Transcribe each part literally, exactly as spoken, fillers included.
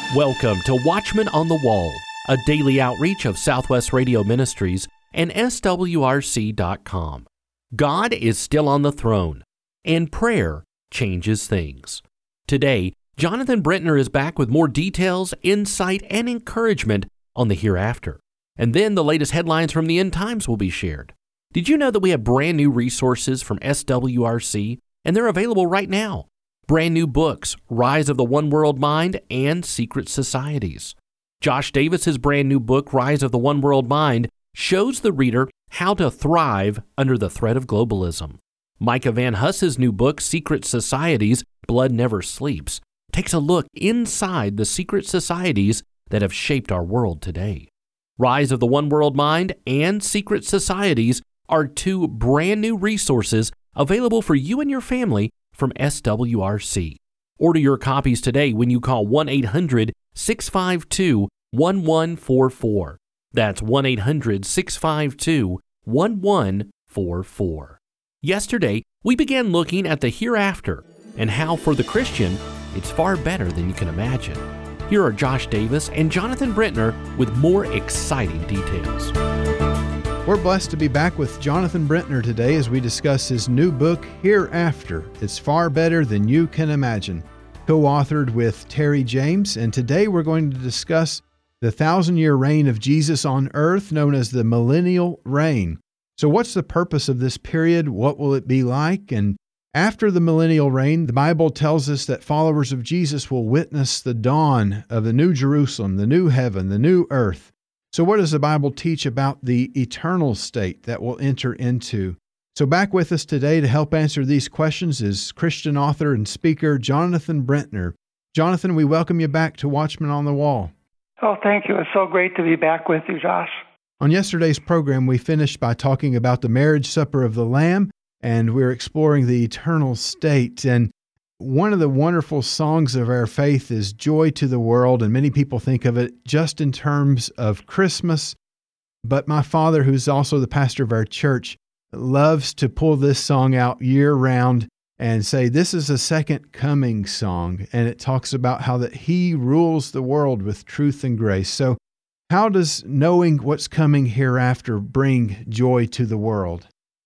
Welcome to Watchmen on the Wall, a daily outreach of Southwest Radio Ministries and S W R C dot com. God is still on the throne, and prayer changes things. Today, Jonathan Brentner is back with more details, insight, and encouragement on the hereafter. And then the latest headlines from the end times will be shared. Did you know that we have brand new resources from S W R C, and they're available right now? Brand new books, Rise of the One World Mind and Secret Societies. Josh Davis's brand new book, Rise of the One World Mind, shows the reader how to thrive under the threat of globalism. Micah Van Huss's new book, Secret Societies, Blood Never Sleeps, takes a look inside the secret societies that have shaped our world today. Rise of the One World Mind and Secret Societies are two brand new resources available for you and your family from S W R C. Order your copies today when you call one eight hundred, six five two, one one four four. That's one eight hundred, six five two, one one four four. Yesterday, we began looking at the hereafter and how for the Christian, it's far better than you can imagine. Here are Josh Davis and Jonathan Brentner with more exciting details. We're blessed to be back with Jonathan Brentner today as we discuss his new book, Hereafter. It's far better than you can imagine, co-authored with Terry James. And today we're going to discuss the thousand-year reign of Jesus on earth, known as the millennial reign. So what's the purpose of this period? What will it be like? And after the millennial reign, the Bible tells us that followers of Jesus will witness the dawn of the new Jerusalem, the new heaven, the new earth. So what does the Bible teach about the eternal state that we'll enter into? So back with us today to help answer these questions is Christian author and speaker Jonathan Brentner. Jonathan, we welcome you back to Watchmen on the Wall. Oh, thank you. It's so great to be back with you, Josh. On yesterday's program, we finished by talking about the marriage supper of the Lamb, and we're exploring the eternal state. And one of the wonderful songs of our faith is Joy to the World, and many people think of it just in terms of Christmas. But my father, who's also the pastor of our church, loves to pull this song out year-round and say this is a second coming song, and it talks about how that He rules the world with truth and grace. So how does knowing what's coming hereafter bring joy to the world?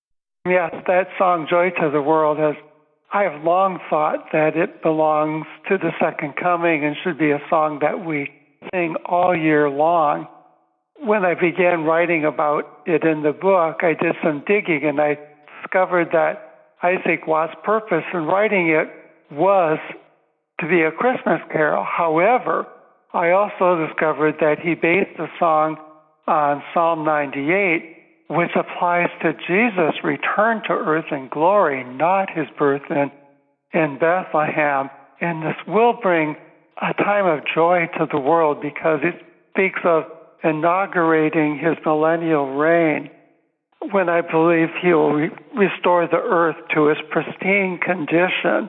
Yes, that song, Joy to the World, has I have long thought that it belongs to the second coming and should be a song that we sing all year long. When I began writing about it in the book, I did some digging and I discovered that Isaac Watts' purpose in writing it was to be a Christmas carol. However, I also discovered that he based the song on Psalm ninety-eight, which applies to Jesus' return to earth in glory, not his birth in, in Bethlehem. And this will bring a time of joy to the world because it speaks of inaugurating his millennial reign, when I believe he will re- restore the earth to its pristine condition,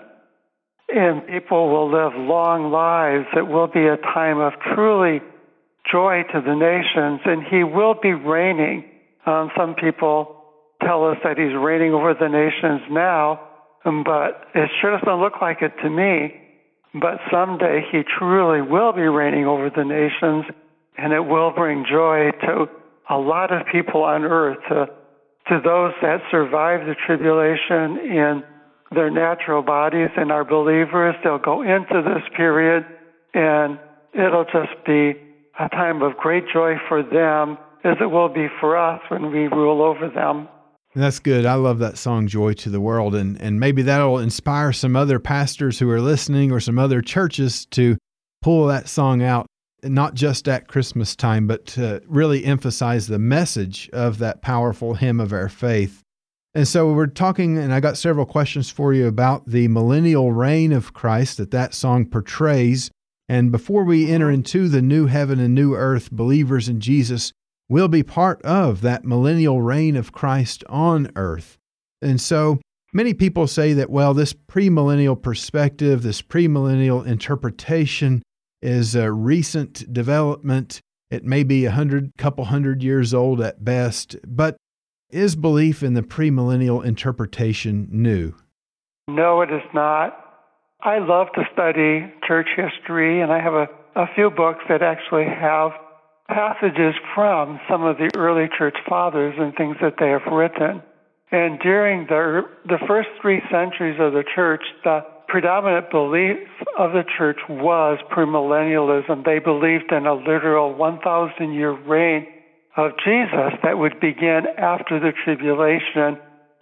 and people will live long lives. It will be a time of truly joy to the nations, and he will be reigning. Um, some people tell us that he's reigning over the nations now, um, but it sure doesn't look like it to me. But someday he truly will be reigning over the nations, and it will bring joy to a lot of people on earth, to, to those that survive the tribulation in their natural bodies and are believers. They'll go into this period, and it'll just be a time of great joy for them, as it will be for us when we rule over them. That's good. I love that song, Joy to the World, and, and maybe that'll inspire some other pastors who are listening or some other churches to pull that song out, not just at Christmas time, but to really emphasize the message of that powerful hymn of our faith. And so we're talking, and I got several questions for you about the millennial reign of Christ that that song portrays. And before we enter into the new heaven and new earth, believers in Jesus will be part of that millennial reign of Christ on earth. And so many people say that, well, this premillennial perspective, this premillennial interpretation is a recent development. It may be a hundred, couple hundred years old at best, but is belief in the premillennial interpretation new? No, it is not. I love to study church history, and I have a a few books that actually have passages from some of the early church fathers and things that they have written. And during the, the first three centuries of the church, the predominant belief of the church was premillennialism. They believed in a literal one thousand year reign of Jesus that would begin after the tribulation,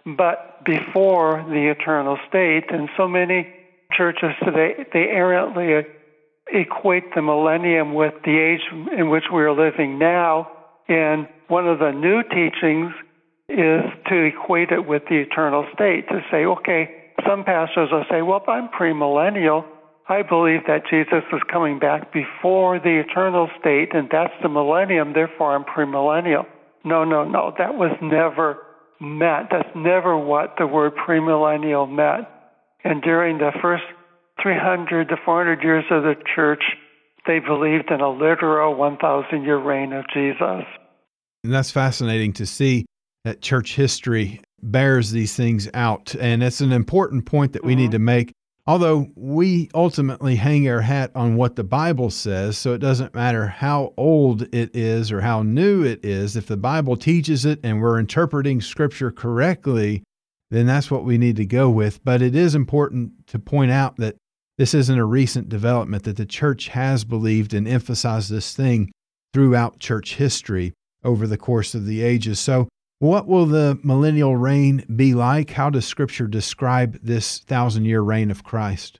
but before the eternal state. And so many churches today, they errantly equate the millennium with the age in which we are living now. And one of the new teachings is to equate it with the eternal state, to say, okay, some pastors will say, well, if I'm premillennial, I believe that Jesus is coming back before the eternal state, and that's the millennium, therefore I'm premillennial. No, no, no, that was never meant. That's never what the word premillennial meant. And during the first three hundred to four hundred years of the church, they believed in a literal one thousand year reign of Jesus. And that's fascinating to see that church history bears these things out. And it's an important point that we mm-hmm. need to make. Although we ultimately hang our hat on what the Bible says, so it doesn't matter how old it is or how new it is. If the Bible teaches it and we're interpreting Scripture correctly, then that's what we need to go with. But it is important to point out that this isn't a recent development, that the church has believed and emphasized this thing throughout church history over the course of the ages. So what will the millennial reign be like? How does Scripture describe this thousand-year reign of Christ?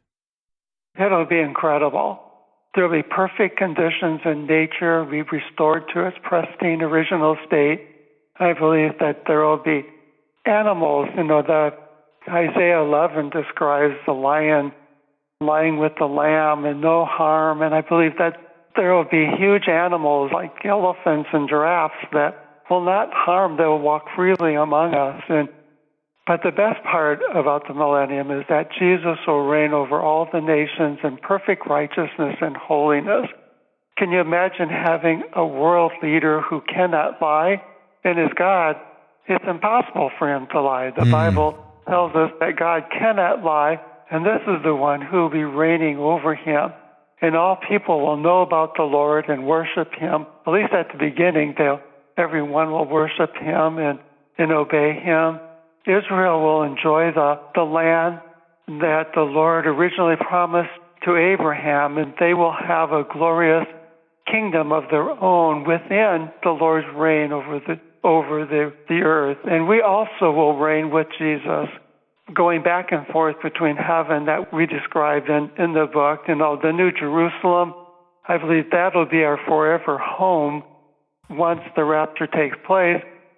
It'll be incredible. There'll be perfect conditions in nature, be restored to its pristine original state. I believe that there will be animals. You know, the Isaiah eleven describes the lion lying with the lamb and no harm. And I believe that there will be huge animals like elephants and giraffes that will not harm. They will walk freely among us. And but the best part about the millennium is that Jesus will reign over all the nations in perfect righteousness and holiness. Can you imagine having a world leader who cannot lie and is God? It's impossible for him to lie. The mm. Bible tells us that God cannot lie, and this is the one who will be reigning over him. And all people will know about the Lord and worship him. At least at the beginning, they'll everyone will worship him and, and obey him. Israel will enjoy the, the land that the Lord originally promised to Abraham, and they will have a glorious kingdom of their own within the Lord's reign over the over the, the earth. And we also will reign with Jesus, going back and forth between heaven that we described in, in the book. You know, the New Jerusalem, I believe that'll be our forever home once the rapture takes place,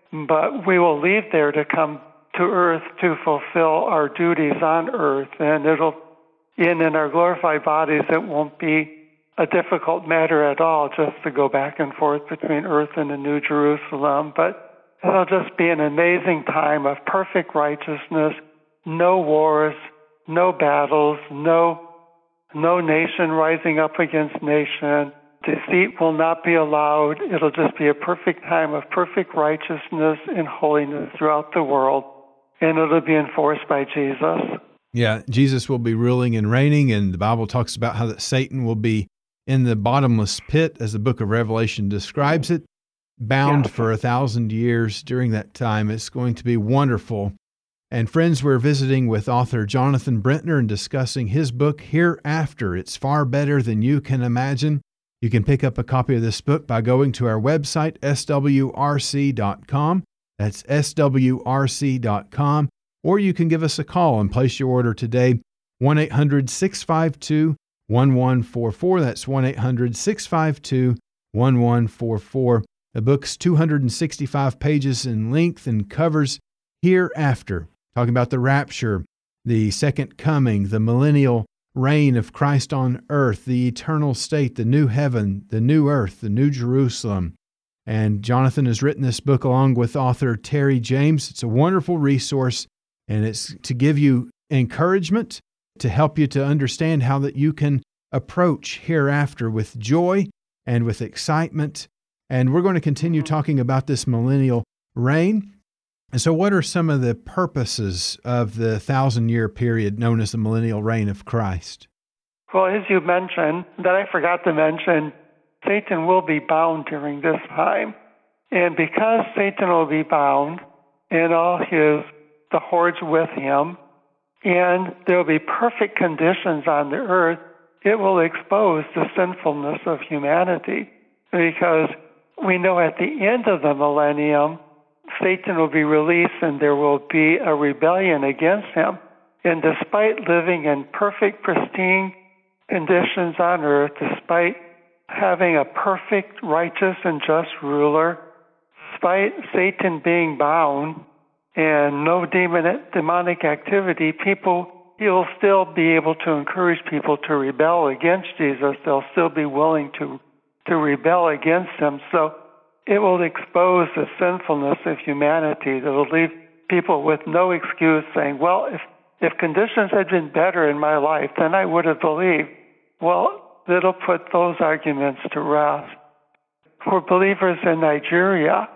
but we will leave there to come to earth to fulfill our duties on earth, and it'll, in, in our glorified bodies, it won't be a difficult matter at all just to go back and forth between earth and the New Jerusalem, but it'll just be an amazing time of perfect righteousness, no wars, no battles, no, no nation rising up against nation. Deceit will not be allowed. It'll just be a perfect time of perfect righteousness and holiness throughout the world, and it'll be enforced by Jesus. Yeah, Jesus will be ruling and reigning, and the Bible talks about how that Satan will be in the bottomless pit, as the book of Revelation describes it, bound yeah. for a thousand years during that time. It's going to be wonderful. And friends, we're visiting with author Jonathan Brentner and discussing his book, Hereafter. It's far better than you can imagine. You can pick up a copy of this book by going to our website, S W R C dot com. That's S W R C dot com. Or you can give us a call and place your order today, one eight hundred six five two one one four four. That's one eight hundred six five two one one four four. The book's two hundred sixty-five pages in length and covers Hereafter, talking about the rapture, the second coming, the millennial reign of Christ on earth, the eternal state, the new heaven, the new earth, the new Jerusalem. And Jonathan has written this book along with author Terry James. It's a wonderful resource, and it's to give you encouragement, to help you to understand how that you can approach hereafter with joy and with excitement. And we're going to continue talking about this millennial reign. And so what are some of the purposes of the thousand-year period known as the millennial reign of Christ? Well, as you mentioned, that I forgot to mention, Satan will be bound during this time. And because Satan will be bound and all his, the hordes with him, and there will be perfect conditions on the earth, it will expose the sinfulness of humanity. Because we know at the end of the millennium, Satan will be released and there will be a rebellion against him. And despite living in perfect, pristine conditions on earth, despite having a perfect, righteous, and just ruler, despite Satan being bound and no demon, demonic activity, people, he'll still be able to encourage people to rebel against Jesus. They'll still be willing to, to rebel against him. So it will expose the sinfulness of humanity that will leave people with no excuse saying, well, if, if conditions had been better in my life, then I would have believed. Well, it'll put those arguments to rest. For believers in Nigeria,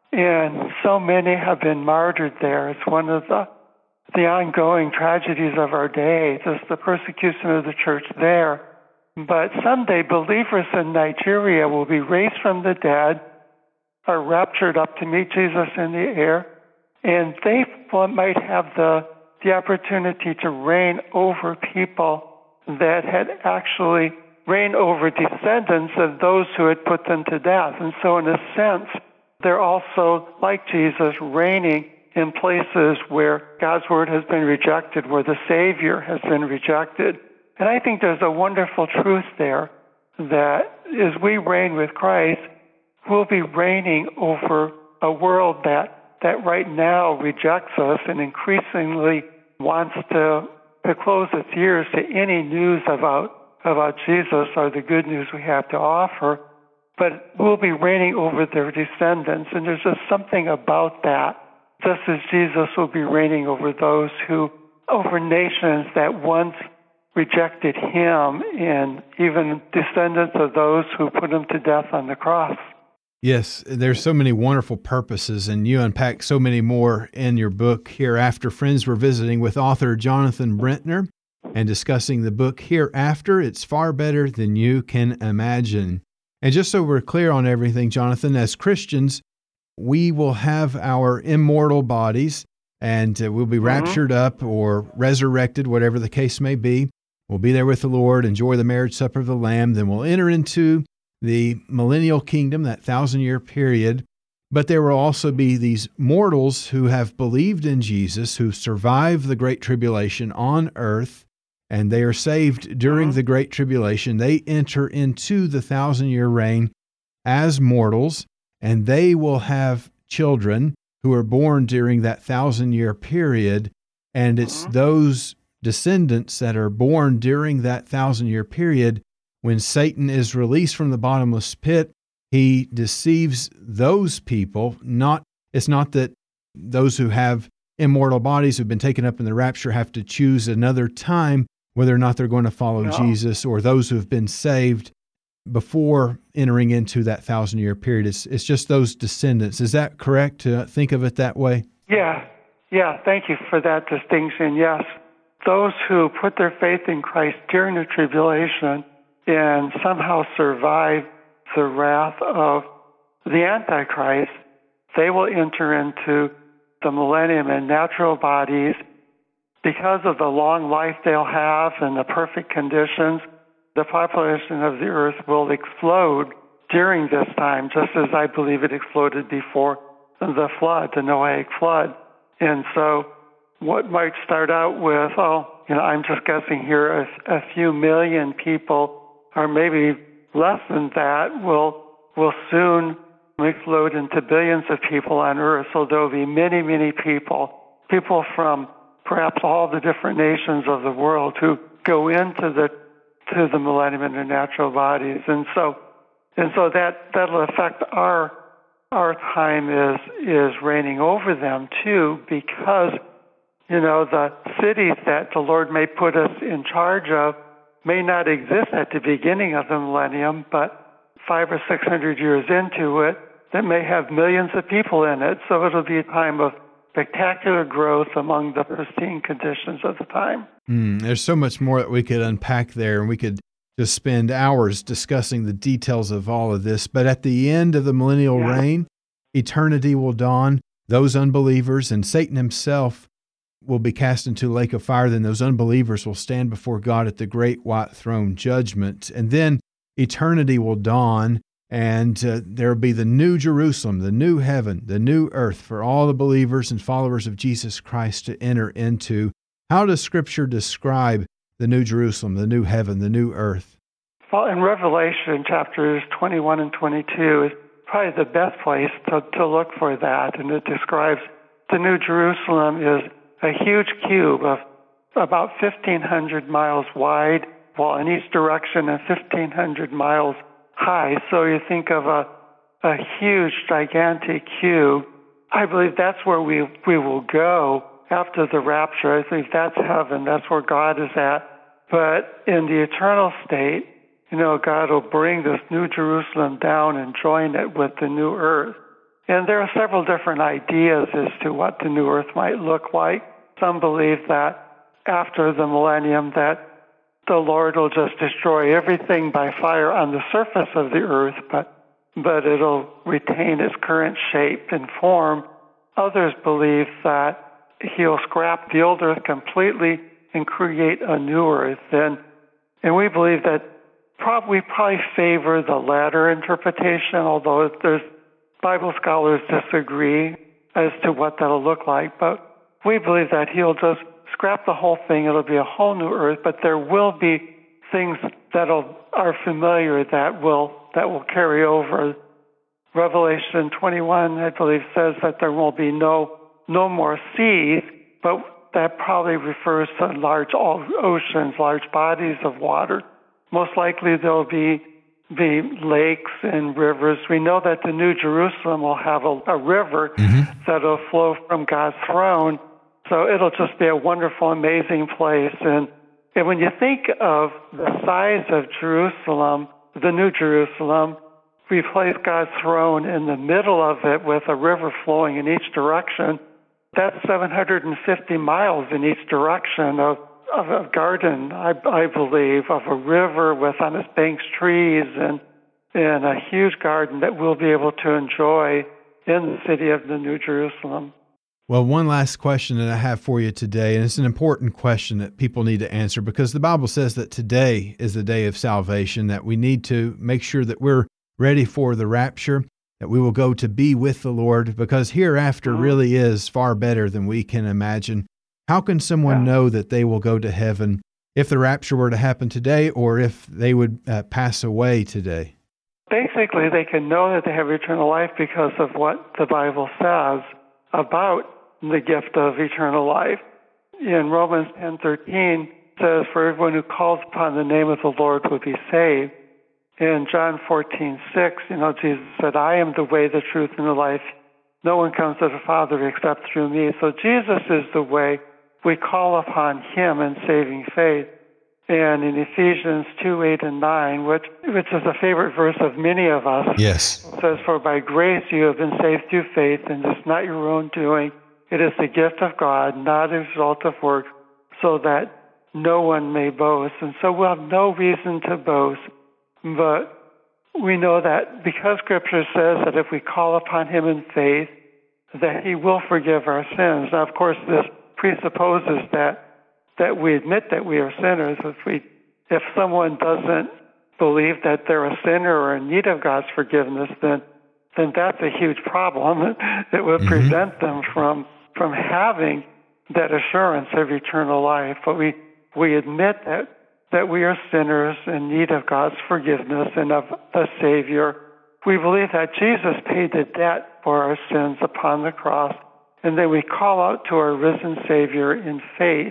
and so many have been martyred there. It's one of the, the ongoing tragedies of our day, just the persecution of the church there. But someday believers in Nigeria will be raised from the dead, are raptured up to meet Jesus in the air, and they might have the, the opportunity to reign over people that had actually reigned over descendants of those who had put them to death. And so in a sense, they're also, like Jesus, reigning in places where God's word has been rejected, where the Savior has been rejected. And I think there's a wonderful truth there that as we reign with Christ, we'll be reigning over a world that, that right now rejects us and increasingly wants to, to close its ears to any news about, about Jesus or the good news we have to offer. But we'll be reigning over their descendants, and there's just something about that, just as Jesus will be reigning over those who, over nations that once rejected him, and even descendants of those who put him to death on the cross. Yes, there's so many wonderful purposes, and you unpack so many more in your book Hereafter. Friends, we're visiting with author Jonathan Brentner and discussing the book Hereafter. It's far better than you can imagine. And just so we're clear on everything, Jonathan, as Christians, we will have our immortal bodies, and uh, we'll be mm-hmm. raptured up or resurrected, whatever the case may be. We'll be there with the Lord, enjoy the marriage supper of the Lamb. Then we'll enter into the millennial kingdom, that thousand-year period. But there will also be these mortals who have believed in Jesus, who survived the Great Tribulation on earth, and they are saved during the Great Tribulation. They enter into the thousand-year reign as mortals, and they will have children who are born during that thousand-year period, and it's those descendants that are born during that thousand-year period. When Satan is released from the bottomless pit, he deceives those people. Not, it's not that those who have immortal bodies who've been taken up in the rapture have to choose another time whether or not they're going to follow no. Jesus, or those who have been saved before entering into that thousand-year period. It's, it's just those descendants. Is that correct to think of it that way? Yeah. Yeah, thank you for that distinction. Yes. Those who put their faith in Christ during the tribulation and somehow survive the wrath of the Antichrist, they will enter into the millennium in natural bodies. Because of the long life they'll have and the perfect conditions, the population of the earth will explode during this time, just as I believe it exploded before the flood, the Noahic flood. And so what might start out with, oh, you know, I'm just guessing here, a, a few million people, or maybe less than that, will will soon explode into billions of people on earth. So there will be many, many people, people from perhaps all the different nations of the world who go into the to the millennium in their natural bodies, and so and so that that'll affect our our time is is reigning over them too, because you know the cities that the Lord may put us in charge of may not exist at the beginning of the millennium, but five or six hundred years into it, that may have millions of people in it. So it'll be a time of spectacular growth among the pristine conditions of the time. Mm, there's so much more that we could unpack there, and we could just spend hours discussing the details of all of this. But at the end of the millennial Yeah. reign, eternity will dawn. Those unbelievers and Satan himself will be cast into the lake of fire. Then those unbelievers will stand before God at the great white throne judgment. And then eternity will dawn, and uh, there will be the new Jerusalem, the new heaven, the new earth for all the believers and followers of Jesus Christ to enter into. How does Scripture describe the new Jerusalem, the new heaven, the new earth? Well, in Revelation chapters twenty-one and twenty-two is probably the best place to, to look for that. And it describes the New Jerusalem is a huge cube of about fifteen hundred miles wide, well, in each direction, and fifteen hundred miles high. So you think of a, a huge, gigantic cube. I believe that's where we, we will go after the rapture. I think that's heaven. That's where God is at. But in the eternal state, you know, God will bring this new Jerusalem down and join it with the new earth. And there are several different ideas as to what the new earth might look like. Some believe that after the millennium that the Lord will just destroy everything by fire on the surface of the earth, but but it'll retain its current shape and form. Others believe that he'll scrap the old earth completely and create a new earth. And, and we believe that prob- we probably favor the latter interpretation, although there's Bible scholars disagree as to what that'll look like. But we believe that he'll just scrap the whole thing. It'll be a whole new earth, but there will be things that are familiar that will that will carry over. Revelation twenty-one, I believe, says that there will be no no more seas, but that probably refers to large oceans, large bodies of water. Most likely there will be the lakes and rivers. We know that the New Jerusalem will have a, a river mm-hmm. that will flow from God's throne. So it'll just be a wonderful, amazing place. And, and when you think of the size of Jerusalem, the New Jerusalem, we place God's throne in the middle of it with a river flowing in each direction. That's seven hundred fifty miles in each direction of, of a garden, I, I believe, of a river with on its banks trees and, and a huge garden that we'll be able to enjoy in the city of the New Jerusalem. Well, one last question that I have for you today, and it's an important question that people need to answer because the Bible says that today is the day of salvation, that we need to make sure that we're ready for the rapture, that we will go to be with the Lord, because hereafter mm-hmm. really is far better than we can imagine. How can someone yeah. know that they will go to heaven if the rapture were to happen today or if they would uh, pass away today? Basically, they can know that they have eternal life because of what the Bible says about the gift of eternal life. In Romans ten thirteen, it says, "For everyone who calls upon the name of the Lord will be saved." In John fourteen six, you know, Jesus said, "I am the way, the truth, and the life. No one comes to the Father except through me." So Jesus is the way. We call upon him in saving faith. And in Ephesians two eight and nine, which, which is a favorite verse of many of us, yes, it says, "For by grace you have been saved through faith, and it's not your own doing. It is the gift of God, not a result of work, so that no one may boast." And so we'll have no reason to boast. But we know that because Scripture says that if we call upon him in faith, that he will forgive our sins. Now, of course, this presupposes that that we admit that we are sinners. If we, if someone doesn't believe that they're a sinner or in need of God's forgiveness, then then that's a huge problem. It would mm-hmm. prevent them from from having that assurance of eternal life. But we we admit that that we are sinners in need of God's forgiveness and of a Savior. We believe that Jesus paid the debt for our sins upon the cross, and then we call out to our risen Savior in faith.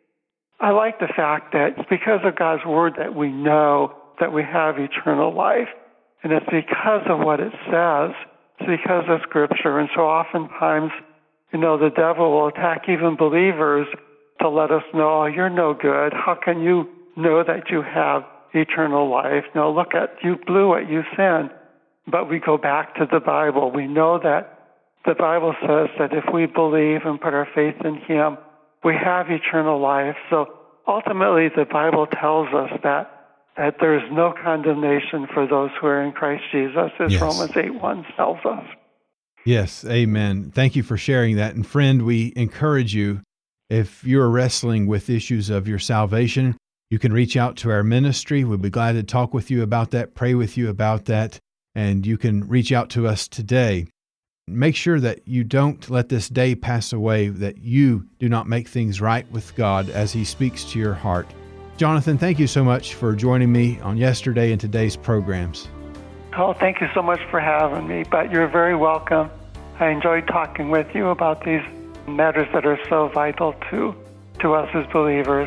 I like the fact that it's because of God's Word that we know that we have eternal life, and it's because of what it says. It's because of Scripture, and so oftentimes, you know, the devil will attack even believers to let us know, "Oh, you're no good. How can you know that you have eternal life? No, look at, you blew it, you sinned." But we go back to the Bible. We know that the Bible says that if we believe and put our faith in Him, we have eternal life. So ultimately, the Bible tells us that that there is no condemnation for those who are in Christ Jesus, as yes. Romans eight one tells us. Yes, amen. Thank you for sharing that. And friend, we encourage you, if you're wrestling with issues of your salvation, you can reach out to our ministry. We'll be glad to talk with you about that, pray with you about that, and you can reach out to us today. Make sure that you don't let this day pass away, that you do not make things right with God as He speaks to your heart. Jonathan, thank you so much for joining me on yesterday and today's programs. Oh, thank you so much for having me, but you're very welcome. I enjoyed talking with you about these matters that are so vital to, to us as believers.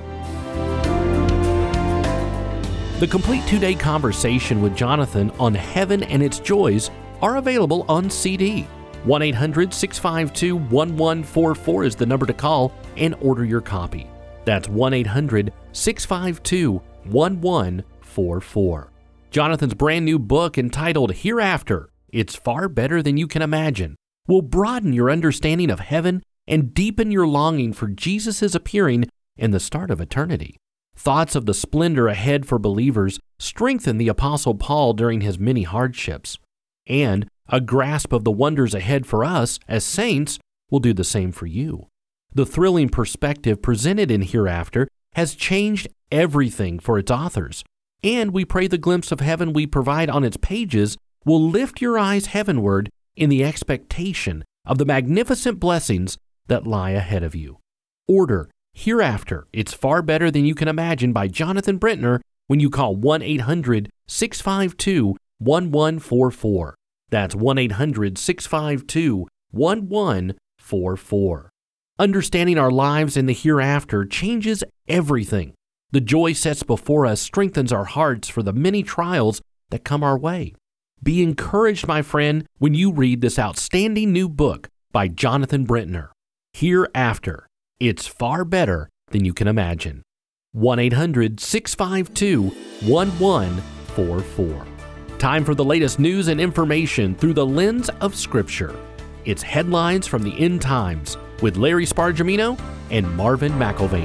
The complete two-day conversation with Jonathan on heaven and its joys are available on C D. one eight hundred six five two one one four four is the number to call and order your copy. That's one eight hundred six five two one one four four. Jonathan's brand new book entitled Hereafter, It's Far Better Than You Can Imagine, will broaden your understanding of heaven and deepen your longing for Jesus' appearing in the start of eternity. Thoughts of the splendor ahead for believers strengthen the Apostle Paul during his many hardships. And a grasp of the wonders ahead for us as saints will do the same for you. The thrilling perspective presented in Hereafter has changed everything for its authors, and we pray the glimpse of heaven we provide on its pages will lift your eyes heavenward in the expectation of the magnificent blessings that lie ahead of you. Order Hereafter, It's Far Better Than You Can Imagine by Jonathan Brentner when you call one eight hundred six five two one one four four. That's one eight hundred six five two one one four four. Understanding our lives in the hereafter changes everything. The joy sets before us strengthens our hearts for the many trials that come our way. Be encouraged, my friend, when you read this outstanding new book by Jonathan Brentner. Hereafter, It's Far Better Than You Can Imagine. one eight hundred six five two one one four four. Time for the latest news and information through the lens of Scripture. It's Headlines from the End Times with Larry Spargimino and Marvin McIlvaney.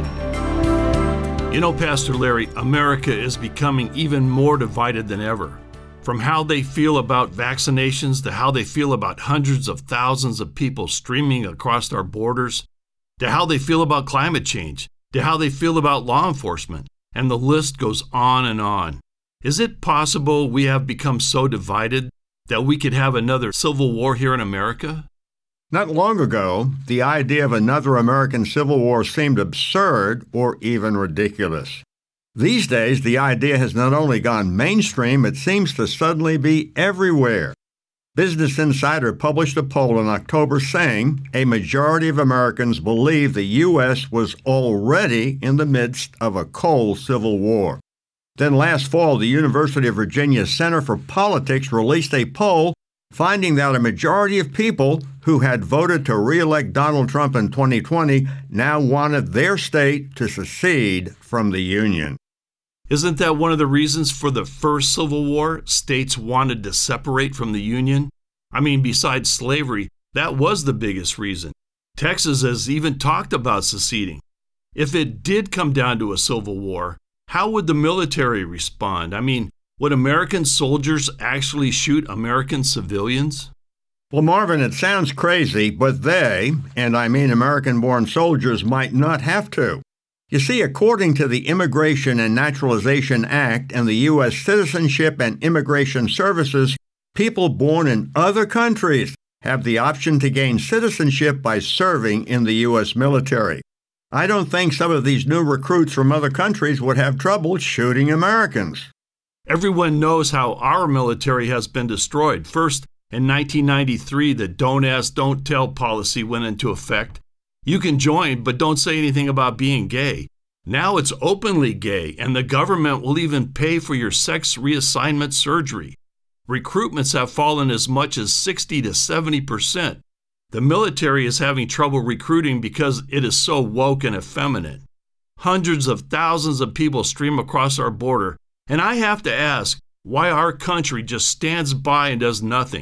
You know, Pastor Larry, America is becoming even more divided than ever. From how they feel about vaccinations to how they feel about hundreds of thousands of people streaming across our borders, to how they feel about climate change, to how they feel about law enforcement, and the list goes on and on. Is it possible we have become so divided that we could have another civil war here in America? Not long ago, the idea of another American Civil War seemed absurd or even ridiculous. These days, the idea has not only gone mainstream, it seems to suddenly be everywhere. Business Insider published a poll in October saying a majority of Americans believe the U S was already in the midst of a cold civil war. Then last fall, the University of Virginia Center for Politics released a poll finding that a majority of people who had voted to re-elect Donald Trump in twenty twenty now wanted their state to secede from the Union. Isn't that one of the reasons for the first Civil War? States wanted to separate from the Union? I mean, besides slavery, that was the biggest reason. Texas has even talked about seceding. If it did come down to a civil war, how would the military respond? I mean, would American soldiers actually shoot American civilians? Well, Marvin, it sounds crazy, but they, and I mean American-born soldiers, might not have to. You see, according to the Immigration and Naturalization Act and the U S Citizenship and Immigration Services, people born in other countries have the option to gain citizenship by serving in the U S military. I don't think some of these new recruits from other countries would have trouble shooting Americans. Everyone knows how our military has been destroyed. First, in nineteen ninety-three, the Don't Ask, Don't Tell policy went into effect. You can join, but don't say anything about being gay. Now it's openly gay, and the government will even pay for your sex reassignment surgery. Recruitments have fallen as much as sixty to seventy percent. The military is having trouble recruiting because it is so woke and effeminate. Hundreds of thousands of people stream across our border, and I have to ask why our country just stands by and does nothing.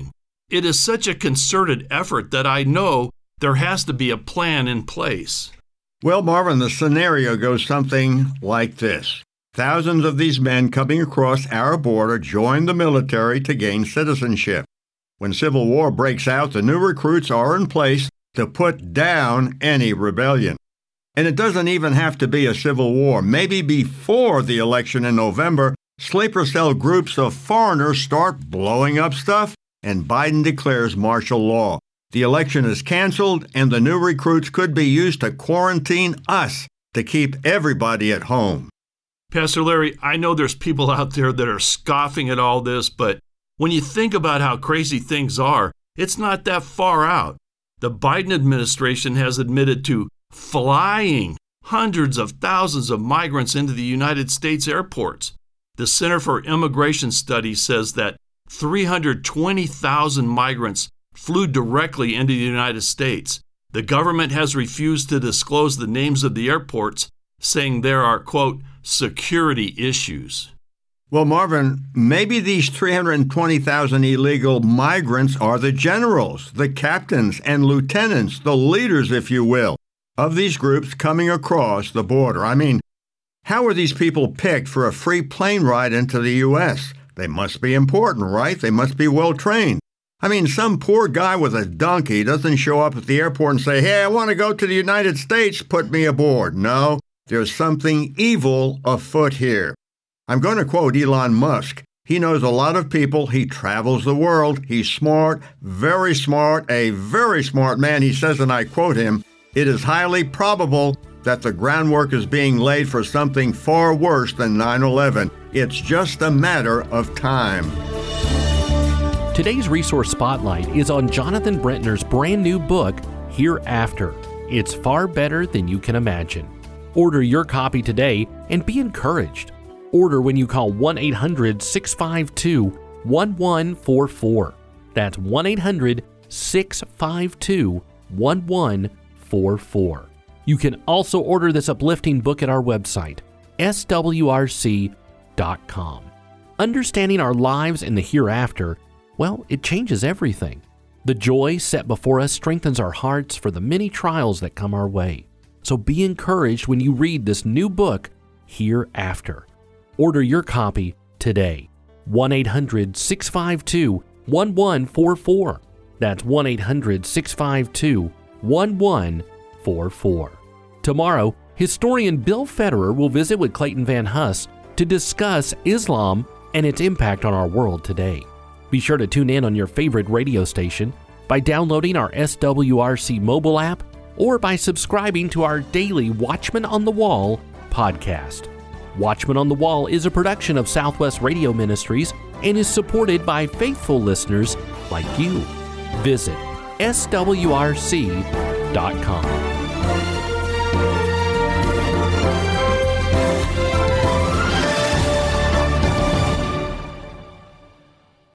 It is such a concerted effort that I know there has to be a plan in place. Well, Marvin, the scenario goes something like this. Thousands of these men coming across our border join the military to gain citizenship. When civil war breaks out, the new recruits are in place to put down any rebellion. And it doesn't even have to be a civil war. Maybe before the election in November, sleeper cell groups of foreigners start blowing up stuff, and Biden declares martial law. The election is canceled, and the new recruits could be used to quarantine us to keep everybody at home. Pastor Larry, I know there's people out there that are scoffing at all this, but when you think about how crazy things are, it's not that far out. The Biden administration has admitted to flying hundreds of thousands of migrants into the United States airports. The Center for Immigration Studies says that three hundred twenty thousand migrants flew directly into the United States. The government has refused to disclose the names of the airports, saying there are, quote, security issues. Well, Marvin, maybe these three hundred twenty thousand illegal migrants are the generals, the captains and lieutenants, the leaders, if you will, of these groups coming across the border. I mean, how are these people picked for a free plane ride into the U S? They must be important, right? They must be well trained. I mean, some poor guy with a donkey doesn't show up at the airport and say, hey, I want to go to the United States, put me aboard. No, there's something evil afoot here. I'm going to quote Elon Musk. He knows a lot of people. He travels the world. He's smart, very smart, a very smart man. He says, and I quote him, it is highly probable that the groundwork is being laid for something far worse than nine eleven. It's just a matter of time. Today's Resource Spotlight is on Jonathan Brentner's brand new book, Hereafter. It's far better than you can imagine. Order your copy today and be encouraged. Order when you call one eight hundred six five two one one four four. That's one eight hundred six five two one one four four. You can also order this uplifting book at our website, S W R C dot com. Understanding our lives in the hereafter, well, it changes everything. The joy set before us strengthens our hearts for the many trials that come our way. So be encouraged when you read this new book, Hereafter. Order your copy today. one eight hundred six five two one one four four. That's one eight hundred six five two one one four four. Tomorrow, historian Bill Federer will visit with Clayton Van Huss to discuss Islam and its impact on our world today. Be sure to tune in on your favorite radio station by downloading our S W R C mobile app or by subscribing to our daily Watchman on the Wall podcast. Watchman on the Wall is a production of Southwest Radio Ministries and is supported by faithful listeners like you. Visit S W R C dot com.